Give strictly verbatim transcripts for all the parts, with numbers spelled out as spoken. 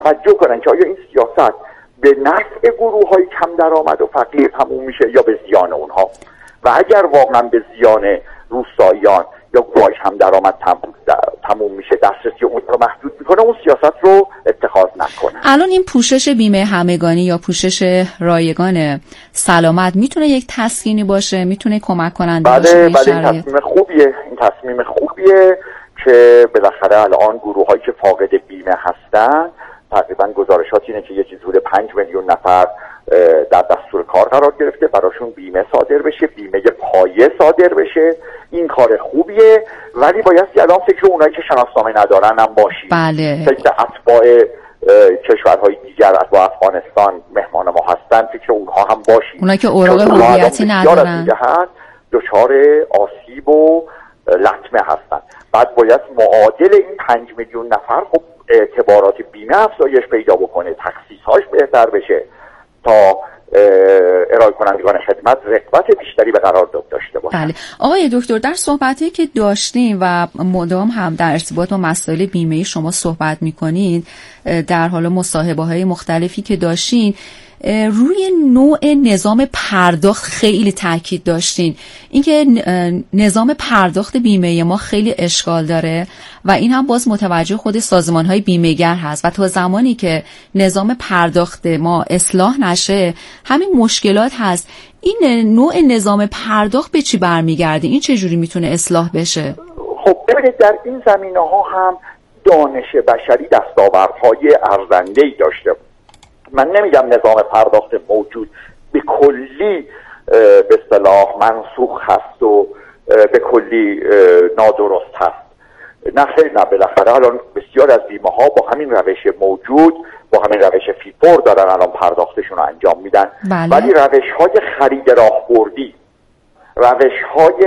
توجه کنن که آیا این سیاست به نفع گروه‌های کم درآمد و فقیر تموم میشه یا به زیان اونها، و اگر واقعا به زیان روستاییان یا گروه‌های کم درآمد تموم میشه، دسترسی اون رو محدود میکنه، اون سیاست رو اتخاذ نکنه. الان این پوشش بیمه همگانی یا پوشش رایگان سلامت میتونه یک تسکینی باشه، میتونه کمک کننده بله باشه؟ بله این تصمیم خوبیه، این تصمیم خوبیه که بالاخره الان گروه‌هایی که فاقد بیمه هستن، تقریبا گزارشات اینه که یه چیز حدود پنج میلیون نفر در دستور کار قرار گرفته براشون بیمه صادر بشه، بیمه پایه صادر بشه. این کار خوبیه، ولی باید الان فکر اونایی که شناسنامه ندارن هم باشیم. بله. فکر اتباع کشورهای دیگر، اتباع افغانستان مهمان ما هستن، فکر اونها هم باشیم. اونایی که اوراق هویتی ندارن دچار آسیب و لطمه هستن. بعد باید معادل این پنج میلیون نفر خب اعتبارات بیمه افزایش پیدا بکنه، تخصیصهاش بهتر بشه تا ارائه کنندگان خدمت رغبت بیشتری به قرارداد داشته باشند. بله. آقای دکتر، در صحبتی که داشتیم و مدام هم در ارتباط با مسائل بیمه شما صحبت میکنید، در حال مصاحبه های مختلفی که داشتین روی نوع نظام پرداخت خیلی تاکید داشتین، اینکه نظام پرداخت بیمه ما خیلی اشکال داره و این هم باز متوجه خود سازمان‌های بیمه‌گر هست و تا زمانی که نظام پرداخت ما اصلاح نشه همین مشکلات هست. این نوع نظام پرداخت به چی برمیگرده؟ این چه جوری میتونه اصلاح بشه؟ خب ببینید، در این زمینه‌ها هم دانش بشری دستاوردهای ارزنده‌ای داشته. من نمیگم نظام پرداخت موجود به کلی به اصطلاح منسوخ هست و به کلی نادرست هست، نه خیر، نه، بالاخره الان بسیار از بیمه ها با همین روش موجود، با همین روش فیپور دارن الان پرداختشون رو انجام میدن. بله. ولی روش های خرید راهبردی، روش های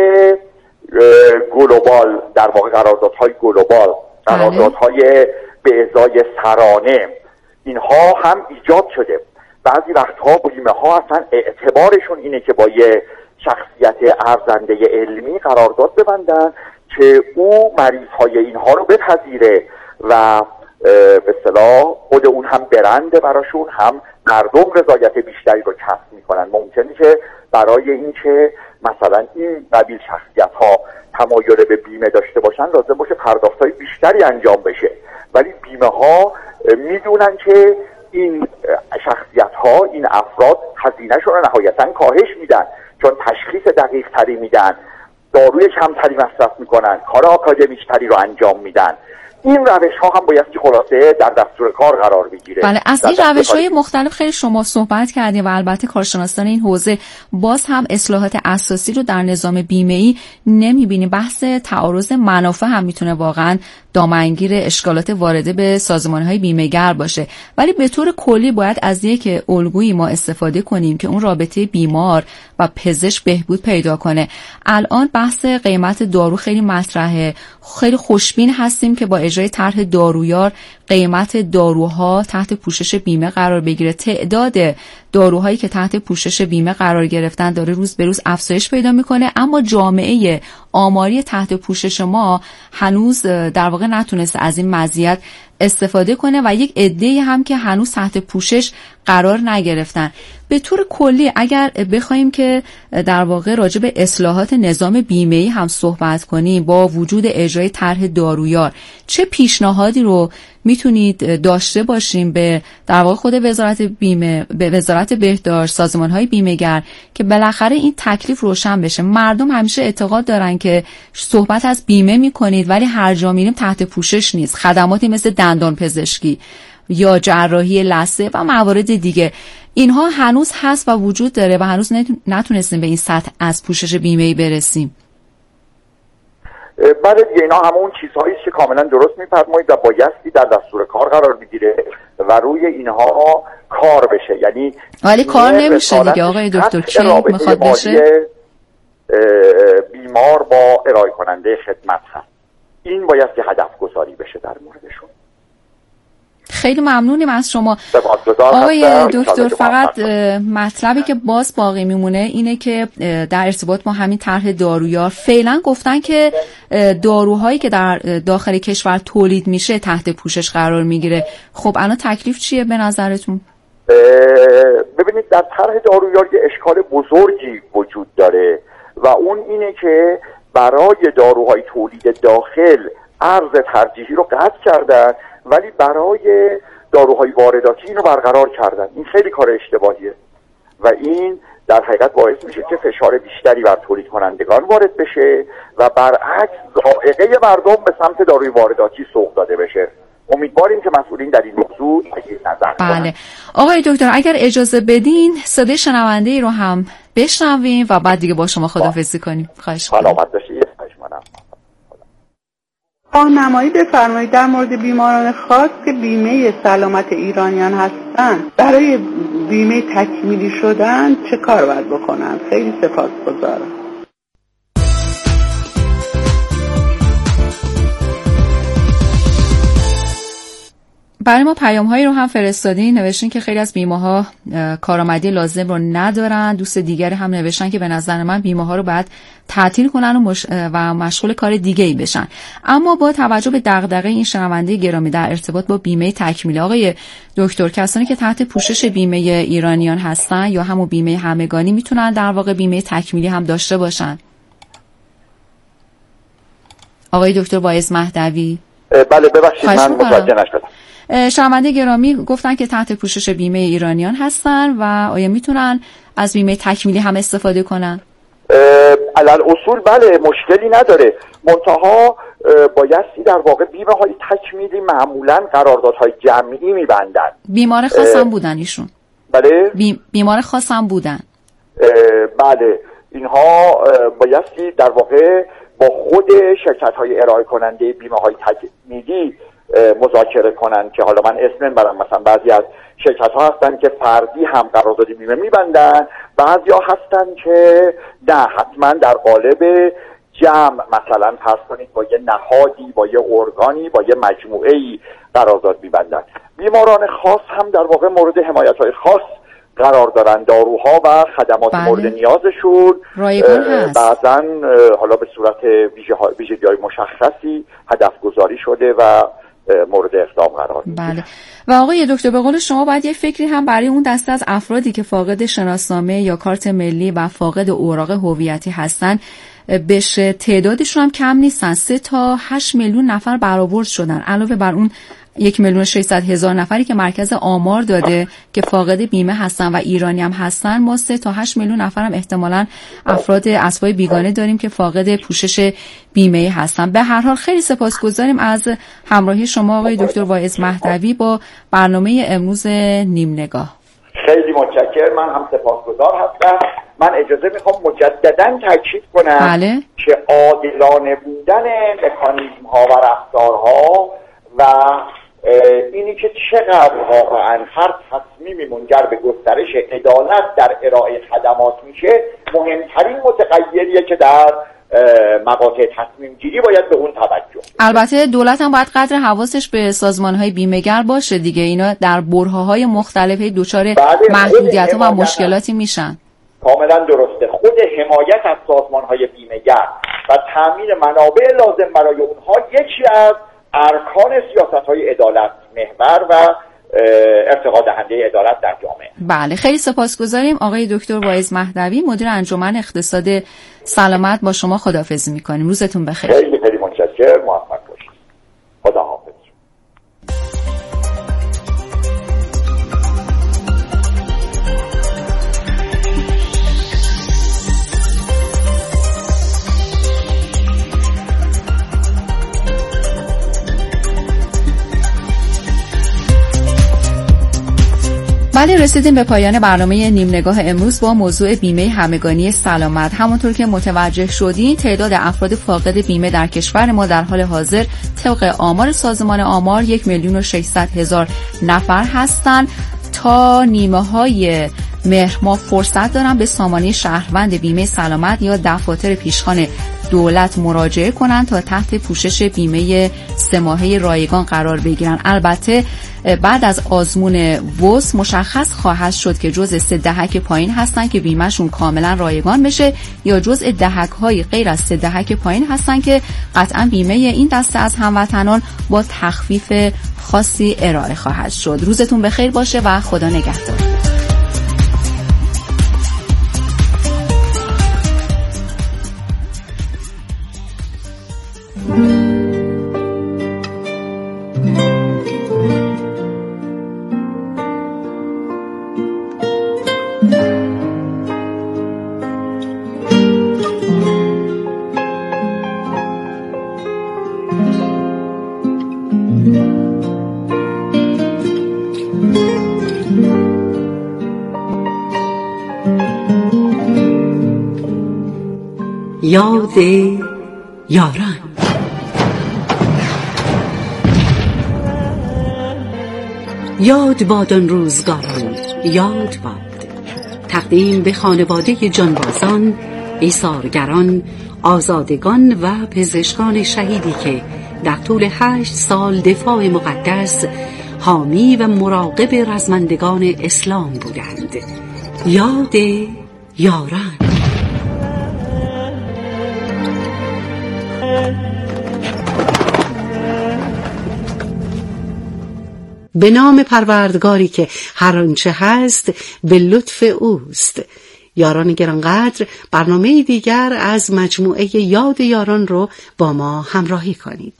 گلوبال، در واقع قراردادهای گلوبال، قراردادهای به ازای سرانه، اینها هم ایجاد شده. بعضی وقتها بیمه ها اصلا اعتبارشون اینه که با یه شخصیت ارزنده علمی قرارداد ببندن که او مریض های اینها رو بپذیره و به اصطلاح خود اون هم برنده براشون، هم مردم رضایت بیشتری رو کسب میکنن. ممکنه که برای این که مثلا این قبیل شخصیت ها تمایل به بیمه داشته باشن لازم باشه پرداخت های بیشتری انجام بشه، ولی بیمه ها میدونن که این شخصیت ها، این افراد هزینه‌شون رو نهایتاً کاهش میدن، چون تشخیص دقیق تری میدن، داروی کمتری مصرف میکنن، کار آکادمیک تری رو انجام میدن. این روش ها هم باید که خلاصه در دستور کار قرار بگیره. بله، از این روش های مختلف خیلی شما صحبت کردیم و البته کارشناسان این حوزه باز هم اصلاحات اساسی رو در نظام بیمه‌ای نمیبینیم. بحث تعارض منافع هم میتونه واقعا دامنگیر اشکالات وارده به سازمان‌های بیمه‌گر باشه، ولی به طور کلی باید از یک الگویی ما استفاده کنیم که اون رابطه بیمار و پزشک بهبود پیدا کنه. الان بحث قیمت دارو خیلی مطرحه. خیلی خوشبین هستیم که با اجرای طرح دارویار قیمت داروها تحت پوشش بیمه قرار بگیره. تعداد داروهایی که تحت پوشش بیمه قرار گرفتن داره روز به روز افزایش پیدا میکنه، اما جامعه آماری تحت پوشش ما هنوز در واقع نتونسته از این مزیت استفاده کنه و یک عده‌ای هم که هنوز تحت پوشش قرار نگرفتن. به طور کلی اگر بخوایم که در واقع راجع به اصلاحات نظام بیمه‌ای هم صحبت کنیم، با وجود اجرای طرح دارویار چه پیشنهادی رو میتونید داشته باشیم به در واقع خود وزارت بیمه، به وزارت بهداشت، سازمان‌های بیمه‌گر که بالاخره این تکلیف روشن بشه؟ مردم همیشه اعتقاد دارن که صحبت از بیمه میکنید ولی هر جا میریم تحت پوشش نیست. خدماتی مثل دندان پزشکی یا جراحی لثه و موارد دیگه، اینها هنوز هست و وجود داره و هنوز نتونستیم به این سطح از پوشش بیمه‌ای برسیم. بله دیگه، اینا همون چیزهایی که کاملا درست میفرمایید و بایستی در دستور کار قرار بگیره و روی اینها کار بشه. یعنی ولی کار نمیشه دیگه آقای دکتر. کی میخواد بشه؟ بیمار با ارائه کننده خدمت هست. این بایستی هدف گذاری بشه در موردشون. خیلی ممنونیم از شما آقای دکتر. فقط مطلبی که باز باقی میمونه اینه که در ارتباط با همین طرح دارویار فعلا گفتن که داروهایی که در داخل کشور تولید میشه تحت پوشش قرار میگیره. خب الان تکلیف چیه به نظرتون؟ ببینید در طرح دارویار یه اشکال بزرگی وجود داره و اون اینه که برای داروهای تولید داخل ارز ترجیحی رو قطع کردن ولی برای داروهای وارداتی اینو برقرار کردن. این خیلی کار اشتباهیه و این در حقیقت باعث میشه که فشار بیشتری بر تولید کنندگان وارد بشه و برعکس ذائقه مردم به سمت داروی وارداتی سوق داده بشه. امیدواریم که مسئولین در این موضوع تجدید نظر کنند. بله آقای دکتر اگر اجازه بدین صدای شنونده ای رو هم بشنویم و بعد دیگه با شما خداحافظی کنیم. خواهش می‌کنم. سلامت باشید. راهنمایی بفرمایید در مورد بیماران خاص که بیمه سلامت ایرانیان هستند برای بیمه تکمیلی شدن چه کار باید بکنن؟ خیلی سپاسگزارم. برای ما پیام هایی رو هم فرستادین، نوشتین که خیلی از بیمه ها کارآمدی لازم رو ندارن. دوست دیگری هم نوشتن که به نظر من بیمه ها رو باید تعطیل کنن و, مش... و مشغول کار دیگه ای بشن. اما با توجه به دغدغه این شنونده گرامی در ارتباط با بیمه تکمیلی، آقای دکتر کسانی که تحت پوشش بیمه ایرانیان هستن یا همون بیمه همگانی میتونن در واقع بیمه تکمیلی هم داشته باشن؟ آقای دکتر واعظ مهدوی. بله ببخشید من متوجه نشدم. شنونده گرامی گفتن که تحت پوشش بیمه ایرانیان هستن و آیا میتونن از بیمه تکمیلی هم استفاده کنن؟ علل اصول بله، مشکلی نداره. منتها بایستی در واقع بیمه های تکمیلی معمولا قراردادهای جمعی میبندن. بیمار خاص هم بودن ایشون؟ بله بی... بیمار خاص هم بودن. بله اینها بایستی در واقع با خود شرکت های ارائه کننده بیمه های تکمیلی مذاکره کنن که حالا من اسم نمیبرم، مثلا بعضی از شرکت ها هستن که فردی هم قرارداد بیمه میبندن، بعضی ها هستن که نه حتما در قالب جمع، مثلا فرض کنید با یه نهادی، با یه ارگانی، با یه مجموعه‌ای قرارداد میبندن. بیماران خاص هم در واقع مورد حمایت های خاص قرار دارن. داروها و خدمات بله. مورد نیازشون بعضا حالا به صورت ویژگی‌های مشخصی هدف گذاری شده و مورد اقدام قرار میگیره. بله. و آقای دکتر به قول شما باید یه فکری هم برای اون دسته از افرادی که فاقد شناسنامه یا کارت ملی و فاقد اوراق هویتی هستن بشه. تعدادشون هم کم نیستن، سه تا هشت میلیون نفر برآورد شدن، علاوه بر اون یک میلیون و ششصد هزار نفری که مرکز آمار داده که فاقد بیمه هستن و ایرانی هم هستن. ما سه تا هشت میلیون نفر هم احتمالاً افراد اسبای بیگانه داریم که فاقد پوشش بیمه هستن. به هر حال خیلی سپاسگزاریم از همراهی شما آقای دکتر واعظ مهدوی با برنامه امروز نیم نگاه. خیلی متشکرم. من هم سپاسگزار هستم. من اجازه میخوام مجددا تاکید کنم بله. که عادلانه بودن مکانیزم ها و رفتارها و اینی که چقدر واقعا هر تصمیمی منجر به گسترش عدالت در ارائه خدمات میشه مهمترین متغیریه که در مقاطع تصمیم گیری باید به اون توجه. البته دولت هم باید قدر حواسش به سازمان‌های بیمه‌گر باشه دیگه. اینا در برهه‌های مختلف دچار محدودیت‌ها و مشکلاتی میشن. کاملا درسته. خود حمایت از سازمان‌های بیمه‌گر و تامین منابع لازم برای اونها یکی از ارکان سیاست‌های عدالت محور و ارتقا دهنده عدالت در جامعه. بله خیلی سپاسگزاریم. آقای دکتر واعظ مهدوی مدیر انجمن اقتصاد سلامت با شما خداحافظی می‌کنیم. روزتون بخیر. خیلی خیلی متشکرم. موفق باشید. خدا حافظ. بله رسیدیم به پایان برنامه نیم نگاه امروز با موضوع بیمه همگانی سلامت. همونطور که متوجه شدین تعداد افراد فاقد بیمه در کشور ما در حال حاضر طبق آمار سازمان آمار یک میلیون و ششصد هزار نفر هستند. تا نیمه های مهر ماه فرصت دارن به سامانه شهروند بیمه سلامت یا دفاتر پیشخوان دولت مراجعه کنن تا تحت پوشش بیمه سه ماهه رایگان قرار بگیرن. البته بعد از آزمون ووس مشخص خواهد شد که جزء سه دهک پایین هستن که بیمهشون کاملا رایگان بشه یا جزء دهک های غیر از سه دهک پایین هستن که قطعا بیمه این دسته از هموطنان با تخفیف خاصی ارائه خواهد شد. روزتون بخیر باشه و خدا نگهدار. یاد یاران. یاد باد آن روزگاران، یاد باد. تقدیم به خانواده جانبازان، ایثارگران، آزادگان و پزشکان شهیدی که در طول هشت سال دفاع مقدس، حامی و مراقب رزمندگان اسلام بودند. یاد یاران. به نام پروردگاری که هر آنچه هست به لطف اوست. یاران گرانقدر، برنامه دیگر از مجموعه یاد یاران رو با ما همراهی کنید.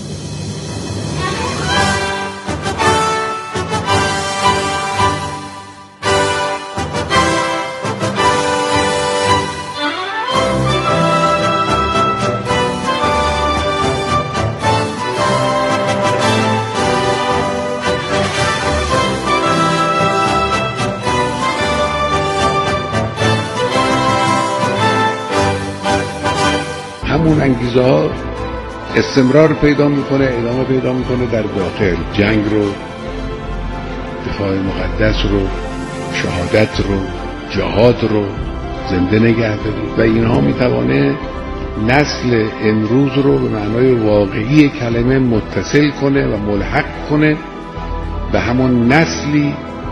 همون انگیزه ها استمرار پیدا میکنه، ادامه پیدا میکنه در داخل. جنگ رو، دفاع مقدس رو، شهادت رو، جهاد رو زنده نگه دارید و اینها میتوانه نسل امروز رو به معنای واقعی کلمه متصل کنه و ملحق کنه به همون نسلی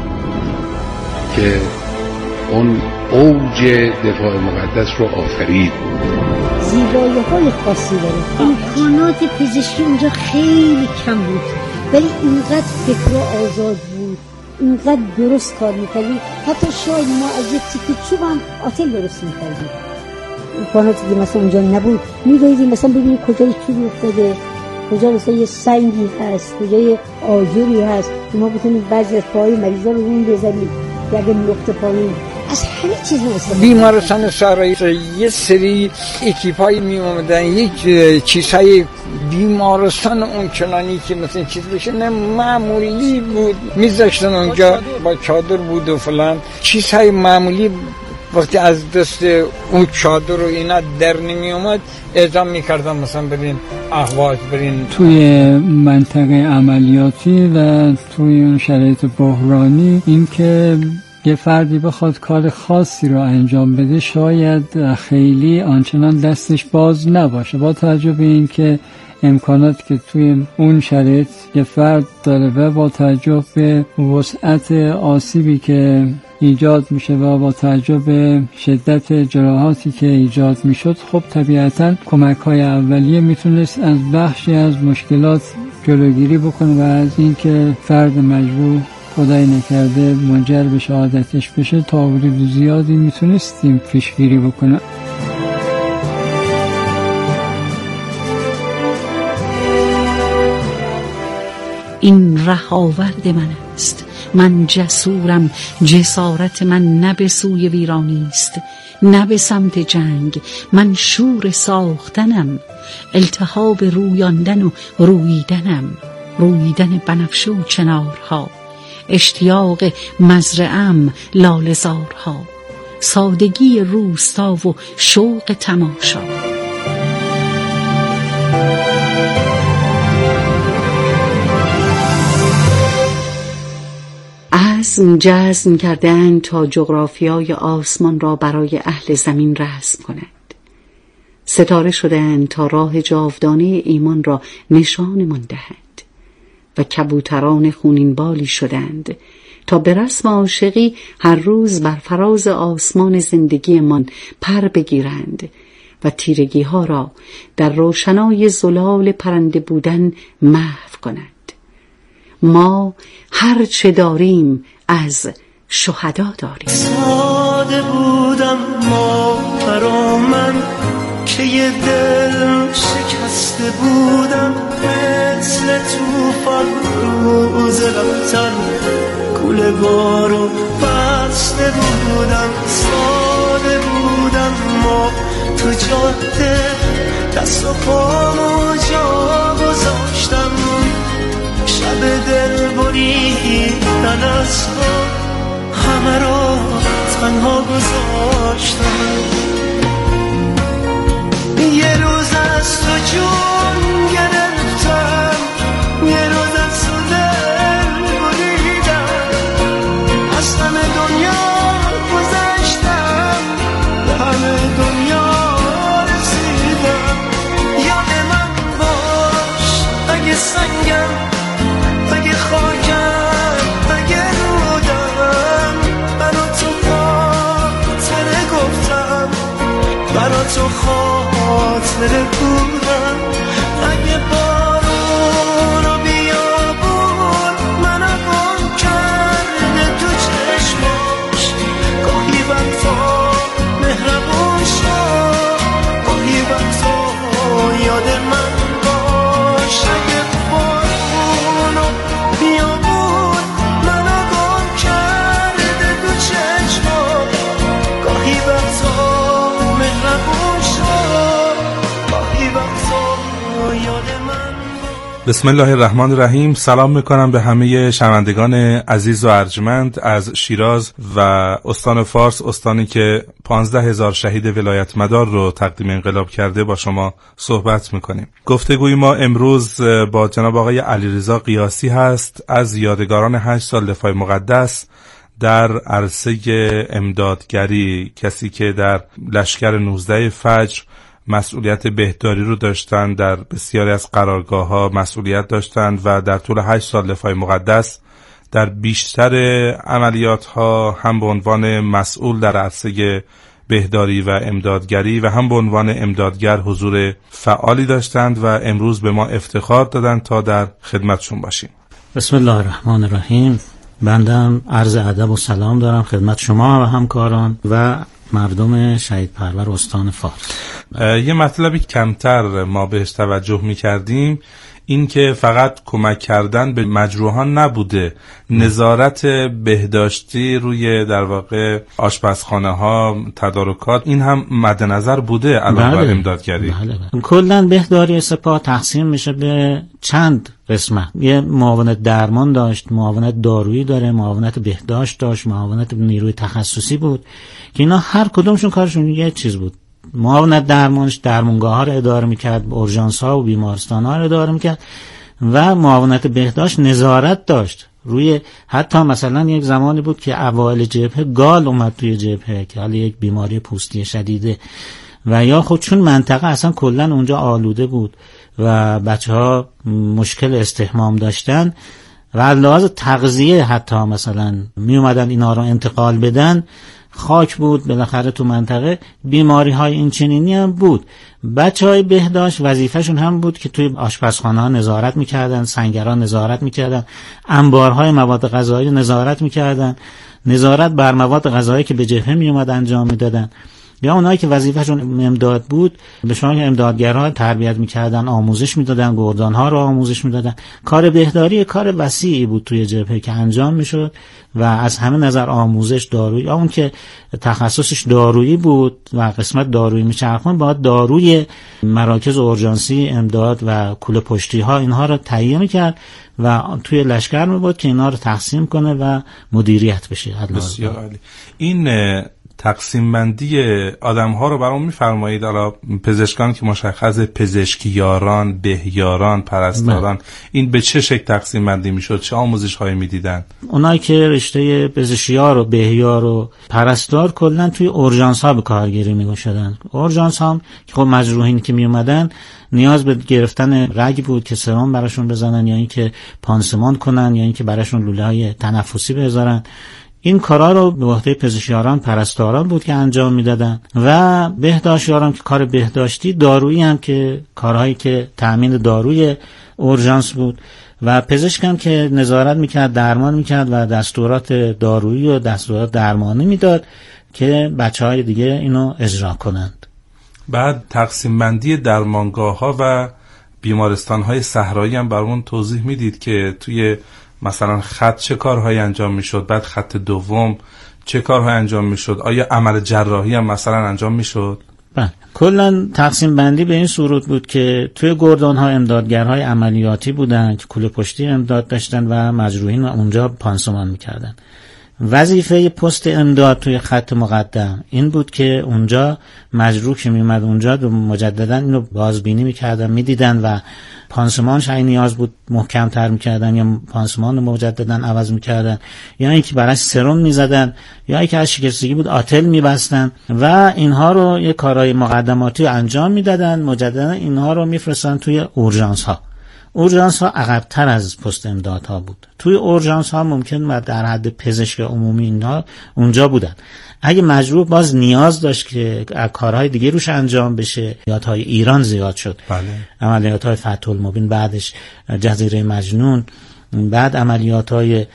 که اون اوج دفاع مقدس رو آفرید. زیبایی های خاصی داره. امکانات پزشکی اونجا خیلی کم بود، ولی اینقدر فکر آزاد بود، اینقدر درست کار میکردیم. حتی شاید ما از یک تیکه چوب هم آتل درست میکردیم. امکاناتی که مثلا اونجا نبود، میدویدیم مثلا ببینیم کجای چوب افتاده، کجا مثلا یه سنگی هست، کجا یه آجری هست، ما بتونیم بعضی از پاهای مریضا رو اون بزنیم که اگه نقطه پایین از همه چیز هست. بیمارستان سرایی یه سری اکیپایی می اومدن، یک چیزهای بیمارستان اون چنانی که مثلا چیز بشه نه معمولی بود، میذاشتن اونجا با چادر بود و فلان چیزهای معمولی. وقتی از دست اون چادر و اینا در نمی اومد اعزام میکردن مثلا برین اهواز، برین توی منطقه عملیاتی و توی اون شرایط بحرانی. این که یه فردی بخواد کار خاصی رو انجام بده شاید خیلی آنچنان دستش باز نباشه، با توجه به این که امکانات که توی اون شرایط یه فرد داره و با توجه به وسعت آسیبی که ایجاد میشه و با توجه به شدت جراحاتی که ایجاد میشد، خب طبیعتاً کمک‌های اولیه میتونست از بخشی از مشکلات جلوگیری بکنه و از اینکه فرد مجروح خدای نکرده منجر به شهادتش بشه تا حدود زیادی میتونستیم پیشگیری بکنه. این رهاورد من است، من جسورم، جسارت من نه به سوی ویرانی است نه به سمت جنگ، من شور ساختنم، التهاب رویاندن و رویدنم، رویدن بنفشه و چنارها، اشتیاق مزرعم لاله‌زارها، سادگی روستا و شوق تماشا. عزم جزم کردند تا جغرافیای آسمان را برای اهل زمین رسم کنند. ستاره شدند تا راه جاودانه ایمان را نشانمان دهند. و کبوتران خونین بالی شدند تا به رسم عاشقی هر روز بر فراز آسمان زندگی من پر بگیرند و تیرگی ها را در روشنای زلال پرنده بودن محو کنند. ما هر چه داریم از شهدا داریم. ساده بودم ما برا من که یه دل شکسته بودم، مثل توفان روز رفتن کوله بارو بسته بودم. ساده بودم ما تو جاده دست و پامو جا گذاشتم، شب دل بریدن از همه رو تنها گذاشتم. یه روز از تو جون گرفتم، یه روز از تو دل بریدم، از همه دنیا گذشتم، به همه دنیا رسیدم. یاد من باش اگه سنگم، اگه خاکم، اگه رودم، برا تو خاطره گفتم، برا تو خاطره بودم. اگه بارون و بیابون منو گم کرده تو چشماش، گاهی وقتا مهربون شد، گاهی وقتا یاد من باش. اگه بارون و بیابون منو گم کرده تو چشماش، گاهی وقتا مهربون شد، گاهی وقتا یاد من. بسم الله الرحمن الرحیم. سلام میکنم به همه شنوندگان عزیز و ارجمند از شیراز و استان فارس، استانی که پانزده هزار شهید ولایت مدار رو تقدیم انقلاب کرده. با شما صحبت میکنیم. گفتگوی ما امروز با جناب آقای علیرضا قیاسی هست از یادگاران هشت سال دفاع مقدس در عرصه امدادگری، کسی که در لشکر نوزده فجر مسئولیت بهداری رو داشتن، در بسیاری از قرارگاه ها مسئولیت داشتند و در طول هشت سال دفاع مقدس در بیشتر عملیات ها هم به عنوان مسئول در عرصه بهداری و امدادگری و هم به عنوان امدادگر حضور فعالی داشتند و امروز به ما افتخار دادند تا در خدمتشون باشیم. بسم الله الرحمن الرحیم. بندم عرض ادب و سلام دارم خدمت شما و همکاران و مردم شهید پرور استان فارس. یه مطلبی کمتر ما بهش توجه می‌کردیم این که فقط کمک کردن به مجروحان نبوده، نظارت بهداشتی روی در واقع آشپزخانه ها، تدارکات، این هم مد نظر بوده علاوه بر امدادگری. بله بله. کلا بهداری سپاه تقسیم میشه به چند قسمت. یه معاونت درمان داشت، معاونت دارویی داره، معاونت بهداشت داشت، معاونت نیروی تخصصی بود که اینا هر کدومشون کارشون یه چیز بود. معاونت درمانش درمانگاه ها رو اداره میکرد، اورژانس ها و بیمارستان ها رو اداره میکرد و معاونت بهداشت نظارت داشت روی، حتی مثلا یک زمانی بود که اوایل جبهه گال اومد توی جبهه که حالا یک بیماری پوستی شدیده و یا خود چون منطقه اصلا کلا اونجا آلوده بود و بچه ها مشکل استحمام داشتن و از لحاظ تغذیه حتی مثلا می اومدن اینا رو انتقال بدن، خاک بود بالاخره تو منطقه، بیماری های این چنینی هم بود. بچه های بهداشت وظیفهشون هم بود که توی آشپزخانه ها نظارت میکردن، سنگران نظارت میکردن، انبارهای مواد غذایی نظارت میکردن، نظارت بر مواد غذایی که به جبهه میومد انجام میدادن. یا اونایی که وظیفهشون امداد بود به شما امدادگرها تربیت میکردن، آموزش میدادن، گردانها رو آموزش میدادن. کار بهداری کار وسیعی بود توی جبهه که انجام میشد و از همه نظر آموزش، دارویی، اون که تخصصش دارویی بود و قسمت دارویی میچرخون باید داروی مراکز اورژانسی امداد و کوله پشتی ها اینها رو تهیه میکرد و توی لشکر میبود که اینا رو تقسیم کنه و مدیریت بشه. بسیار عالی. این تقسیم بندی آدم ها رو برام میفرمایید؟ حالا پزشکان که مشخص پزشکیاران، بهیاران، پرستاران، این به چه شکل تقسیم بندی میشد؟ چه آموزش هایی میدیدن؟ اونایی که رشته پزشکیار و بهیار و پرستار کلا توی اورژانس ها به کارگیری میگشودن. اورژانس ها که خب مجروحین که می اومدن نیاز به گرفتن رگ بود که سرم براشون بزنن یا اینکه پانسمان کنن یا اینکه براشون لوله های تنفسی بذارن. این کارا رو به عهده پزشکیاران، پرستاران بود که انجام میدادن و بهداشتیاران که کار بهداشتی، دارویی هم که کارهایی که تأمین داروی اورژانس بود و پزشک هم که نظارت میکرد، درمان میکرد و دستورات دارویی و دستورات درمانی میداد که بچهای دیگه اینو اجرا کنند. بعد تقسیم بندی درمانگاه ها و بیمارستان های صحرایی هم برامون توضیح میدید که توی مثلا خط چه کارهایی انجام میشد، بعد خط دوم چه کارهایی انجام میشد؟ آیا عمل جراحی هم مثلا انجام میشد؟ بله، کلا تقسیم بندی به این صورت بود که توی گردان ها امدادگرهای عملیاتی بودن که کوله پشتی امداد داشتن و مجروحین اونجا پانسمان میکردن. وظیفه پست امداد توی خط مقدم این بود که اونجا مجروح که میومد اونجا مجددا اینو بازبینی میکردن، میدیدن و پانسمانش اگه نیاز بود محکم‌تر میکردن یا پانسمان رو مجددا عوض میکردن یا اینکه براش سرم میزدن یا اینکه از شکستگی بود آتل میبستن و اینها رو یه کارهای مقدماتی انجام میدادن. مجددا اینها رو میفرستن توی اورژانس ها. اورژانس ها عقب‌تر از پست امداد ها بود. توی اورژانس ها ممکن در حد پزشک عمومی اینها اونجا بودن. اگه مجروح باز نیاز داشت که کارهای دیگه روش انجام بشه، عملیات‌های ایران زیاد شد. بله. عملیات‌های فتح المبین، بعدش جزیره مجنون، بعد عملیات‌های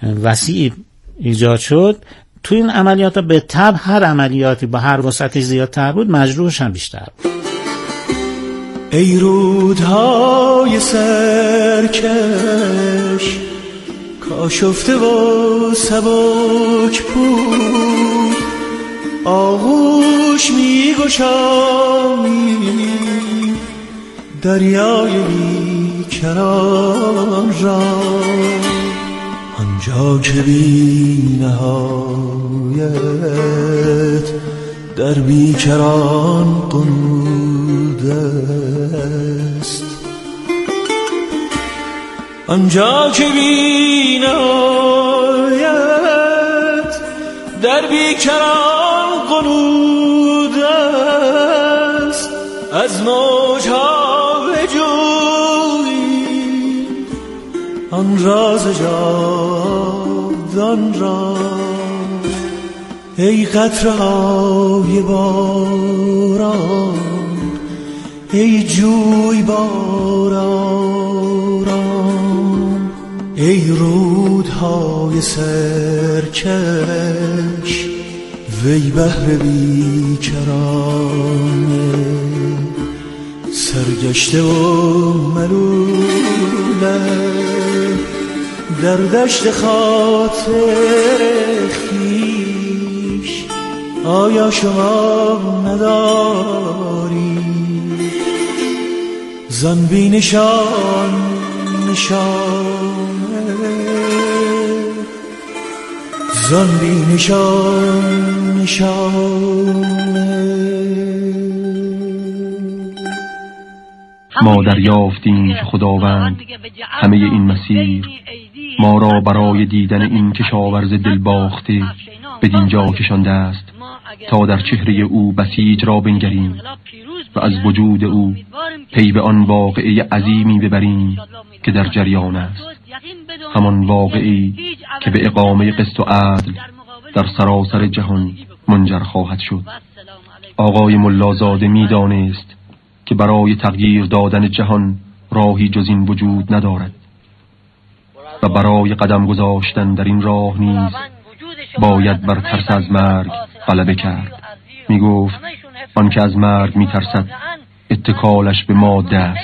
وسیع ایجاد شد. توی این عملیات به تبع هر عملیاتی با هر وسعتی زیادتر بود، مجروحش هم بیشتر بود. ای رودهای سرکش کاشفته و سبک بود، آغوش می گشایی دریای بیکران را، آنجا که بی نهایت در بیکران قنود است، آنجا که بی نهایت در بیکران قنود است، از موجها بجویی آن راز جاودان را. ای قطره‌های باران، ای جوی باران، ای رودهای سرکش، وی بحر بیکرانه، سرگشته و ملوله در دشت خاطر خویش. آیا شما نداری زن بی نشان نشانه، زن بی نشان نشانه؟ ما دریافتیم که خداوند همه این مسیر ما را برای دیدن این کشاورز دلباخته بدین جا کشانده است تا در چهره او بسیج را بنگریم و از وجود او پی به آن واقعه عظیمی ببریم که در جریان است، همان واقعی که به اقامه قسط و عدل در سراسر جهان منجر خواهد شد. آقای ملازاده می دانست که برای تغییر دادن جهان راهی جز این وجود ندارد و برای قدم گذاشتن در این راه نیز باید بر ترس از مرگ غلبه کرد. می گفت آن که از مرگ می ترسد اتکالش به ماده است.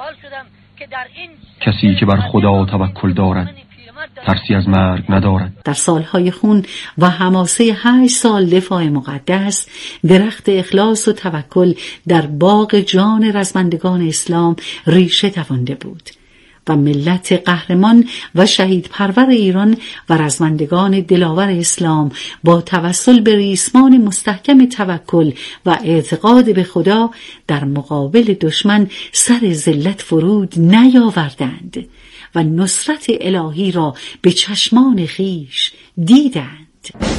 کسی که بر خدا توکل دارد ترسی از مرگ ندارد. در سالهای خون و حماسه هشت سال دفاع مقدس، درخت اخلاص و توکل در باغ جان رزمندگان اسلام ریشه دوانده بود. و ملت قهرمان و شهید پرور ایران و رزمندگان دلاور اسلام با توسل به ریسمان مستحکم توکل و اعتقاد به خدا در مقابل دشمن سر ذلت فرود نیاوردند و نصرت الهی را به چشمان خیش دیدند.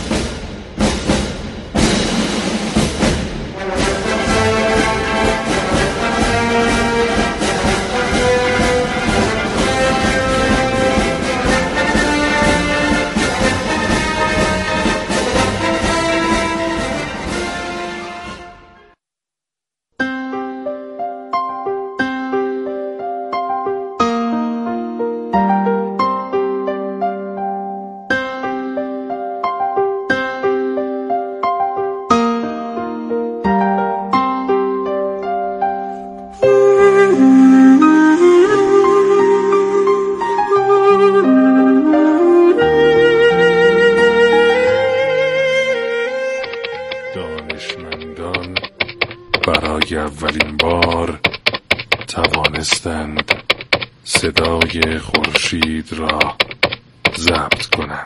برای اولین بار توانستند صدای خورشید را ضبط کنند.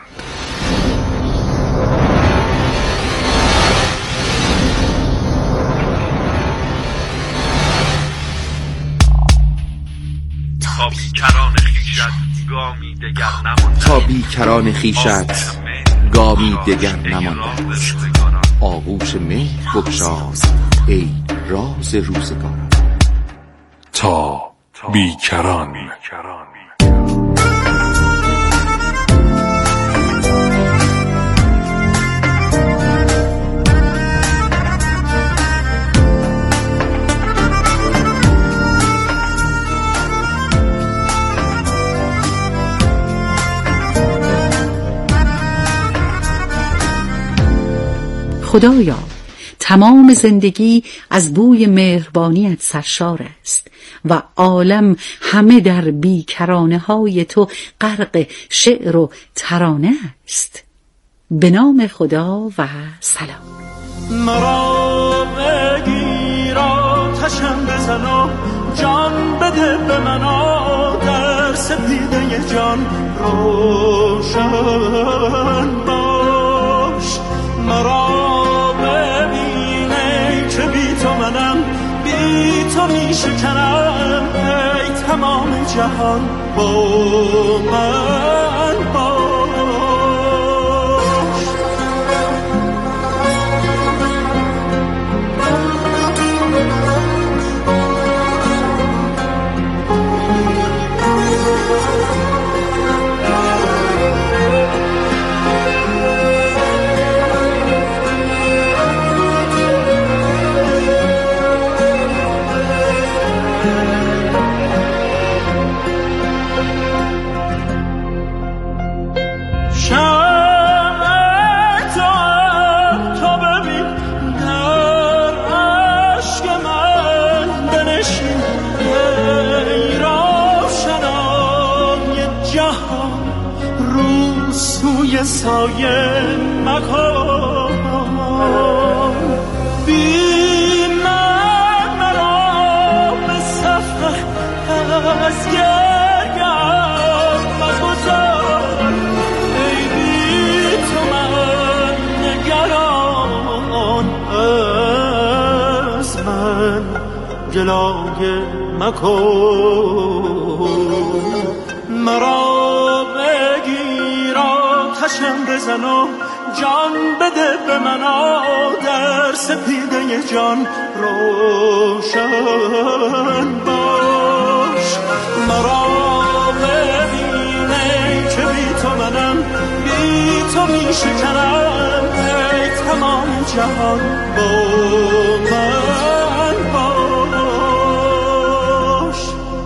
تا بیکران خیشت گامی دگر نماند، تا بیکران خیشت گامی دگر نماند. آغوش مهر بگشاز ای راز روزگاران. تا بیکران. خدایا، تمام زندگی از بوی مهربانیت سرشار است و عالم همه در بیکرانه های تو غرق شعر و ترانه است. به نام خدا و سلام. مرا بگیر آتشم بزن و جان بده به من، در سپیده جان روشن باش. مرا ببینه که بی تو منم، بی تو می شکنم، ای تمام جهان با من باش. سایه مکن بی من، مرا به سفر از گرگم مگذار. ای بی تو من نگران، از من گلایه مکن. مرا آتشم بزن و جان بده به من، در سپیده جان روشن باش. مرا ببینه که بی تو منم، بی تو می شکنم، ای تمام جهان با من باش.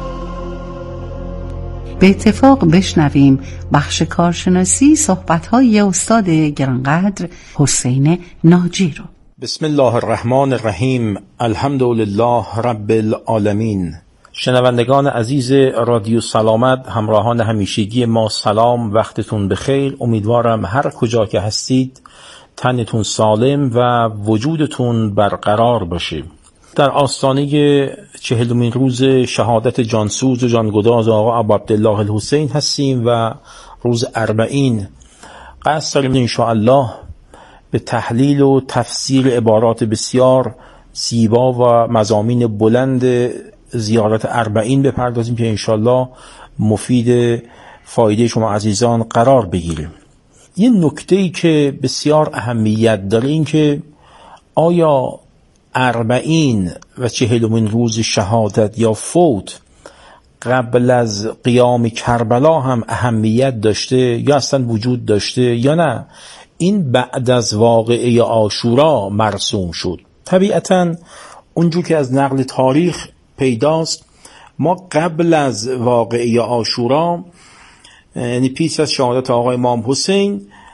به اتفاق بشنویم بخش کارشناسی صحبت‌های استاد گرانقدر حسین ناجی رو. بسم الله الرحمن الرحیم. الحمد لله رب العالمین. شنوندگان عزیز رادیو سلامت، همراهان همیشگی ما، سلام، وقتتون بخیر. امیدوارم هر کجا که هستید تنتون سالم و وجودتون برقرار باشه. در آستانه چهلمین روز شهادت جانسوز و جانگداز آقا ابو عبدالله الحسین هستیم و روز اربعین قصد داریم انشاءالله به تحلیل و تفسیر عبارات بسیار زیبا و مضامین بلند زیارت اربعین بپردازیم که انشاءالله مفید فایده شما عزیزان قرار بگیریم. یه نکته‌ای که بسیار اهمیت داره این که آیا اربعین و چهلمین روز شهادت یا فوت قبل از قیام کربلا هم اهمیت داشته یا اصلا وجود داشته یا نه این بعد از واقعه عاشورا مرسوم شد؟ طبیعتاً اونجور که از نقل تاریخ پیداست ما قبل از واقعه عاشورا، یعنی پیش از شهادت آقای امام حسین،